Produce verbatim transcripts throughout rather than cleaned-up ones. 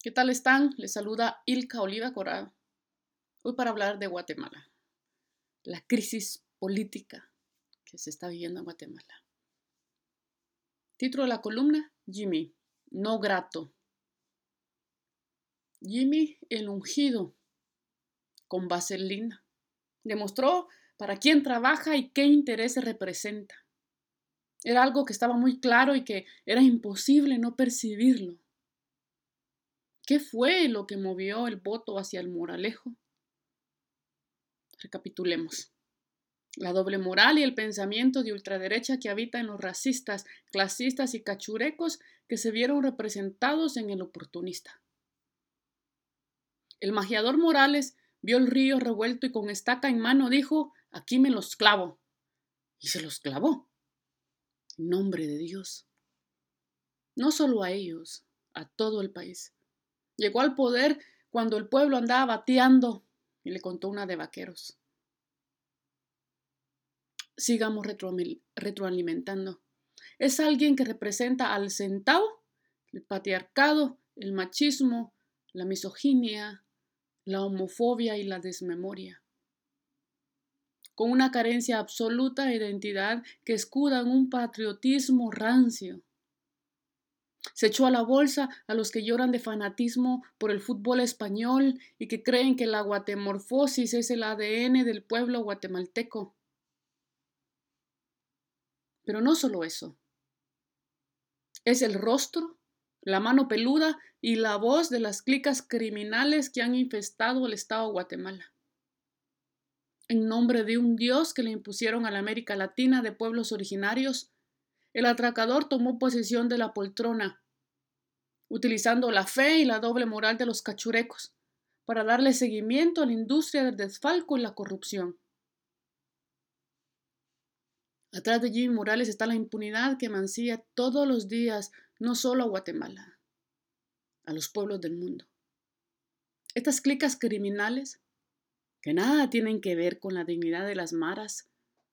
¿Qué tal están? Les saluda Ilka Oliva Corado. Hoy para hablar de Guatemala, la crisis política que se está viviendo en Guatemala. Título de la columna, Jimmy, no grato. Jimmy el ungido, con vaselina, demostró para quién trabaja y qué intereses representa. Era algo que estaba muy claro y que era imposible no percibirlo. ¿Qué fue lo que movió el voto hacia el Moralejo? Recapitulemos. La doble moral y el pensamiento de ultraderecha que habita en los racistas, clasistas y cachurecos que se vieron representados en el oportunista. El magiador Morales vio el río revuelto y con estaca en mano dijo: aquí me los clavo. Y se los clavó. En nombre de Dios. No solo a ellos, a todo el país. Llegó al poder cuando el pueblo andaba bateando y le contó una de vaqueros. Sigamos retroalimentando. Es alguien que representa al centavo, el patriarcado, el machismo, la misoginia, la homofobia y la desmemoria. Con una carencia absoluta de identidad que escuda en un patriotismo rancio. Se echó a la bolsa a los que lloran de fanatismo por el fútbol español y que creen que la guatemorfosis es el A D N del pueblo guatemalteco. Pero no solo eso. Es el rostro, la mano peluda y la voz de las clicas criminales que han infestado el estado de Guatemala. En nombre de un Dios que le impusieron a la América Latina de pueblos originarios, el atracador tomó posesión de la poltrona, utilizando la fe y la doble moral de los cachurecos para darle seguimiento a la industria del desfalco y la corrupción. Atrás de Jimmy Morales está la impunidad que mancilla todos los días no solo a Guatemala, a los pueblos del mundo. Estas clicas criminales, que nada tienen que ver con la dignidad de las maras,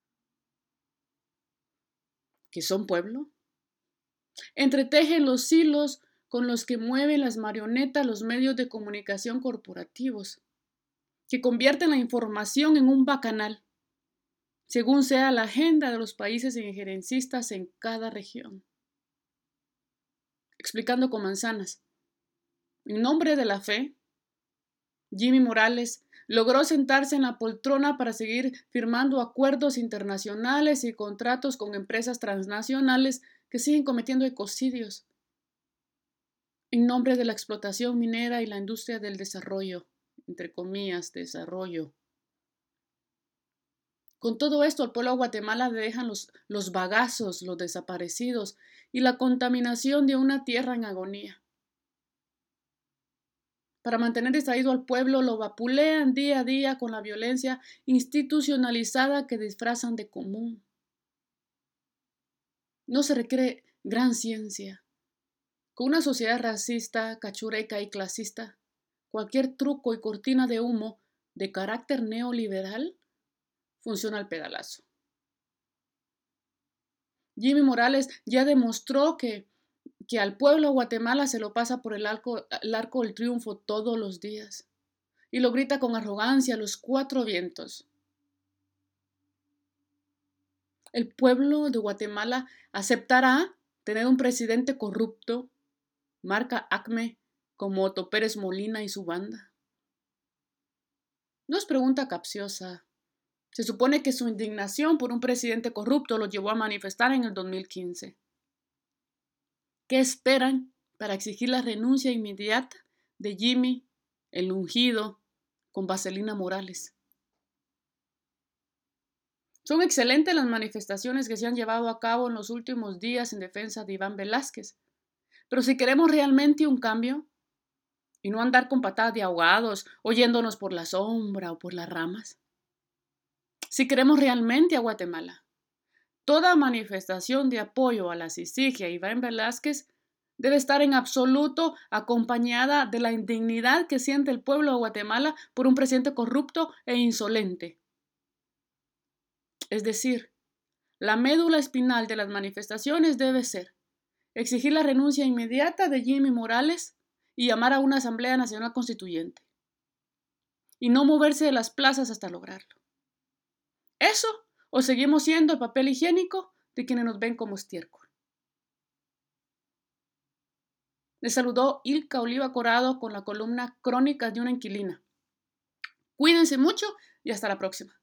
que son pueblo, entretejen los hilos con los que mueven las marionetas los medios de comunicación corporativos, que convierten la información en un bacanal, según sea la agenda de los países injerencistas en cada región. Explicando con manzanas. En nombre de la fe, Jimmy Morales logró sentarse en la poltrona para seguir firmando acuerdos internacionales y contratos con empresas transnacionales que siguen cometiendo ecocidios. En nombre de la explotación minera y la industria del desarrollo, entre comillas, desarrollo. Con todo esto, al pueblo de Guatemala le dejan los, los bagazos, los desaparecidos y la contaminación de una tierra en agonía. Para mantener distraído al pueblo, lo vapulean día a día con la violencia institucionalizada que disfrazan de común. No se requiere gran ciencia. Con una sociedad racista, cachureca y clasista, cualquier truco y cortina de humo de carácter neoliberal funciona al pedalazo. Jimmy Morales ya demostró que, que al pueblo de Guatemala se lo pasa por el arco, el arco del triunfo todos los días y lo grita con arrogancia a los cuatro vientos. El pueblo de Guatemala aceptará tener un presidente corrupto, marca Acme, como Otto Pérez Molina y su banda. No es pregunta capciosa. Se supone que su indignación por un presidente corrupto lo llevó a manifestar en el dos mil quince. ¿Qué esperan para exigir la renuncia inmediata de Jimmy, el ungido, con vaselina Morales? Son excelentes las manifestaciones que se han llevado a cabo en los últimos días en defensa de Iván Velázquez. Pero si queremos realmente un cambio, y no andar con patadas de ahogados, oyéndonos por la sombra o por las ramas. Si queremos realmente a Guatemala, toda manifestación de apoyo a la Cicigia y Iván Velázquez debe estar en absoluto acompañada de la indignidad que siente el pueblo de Guatemala por un presidente corrupto e insolente. Es decir, la médula espinal de las manifestaciones debe ser exigir la renuncia inmediata de Jimmy Morales y llamar a una Asamblea Nacional Constituyente. Y no moverse de las plazas hasta lograrlo. Eso, o seguimos siendo el papel higiénico de quienes nos ven como estiércol. Les saludó Ilka Oliva Corado con la columna Crónicas de una inquilina. Cuídense mucho y hasta la próxima.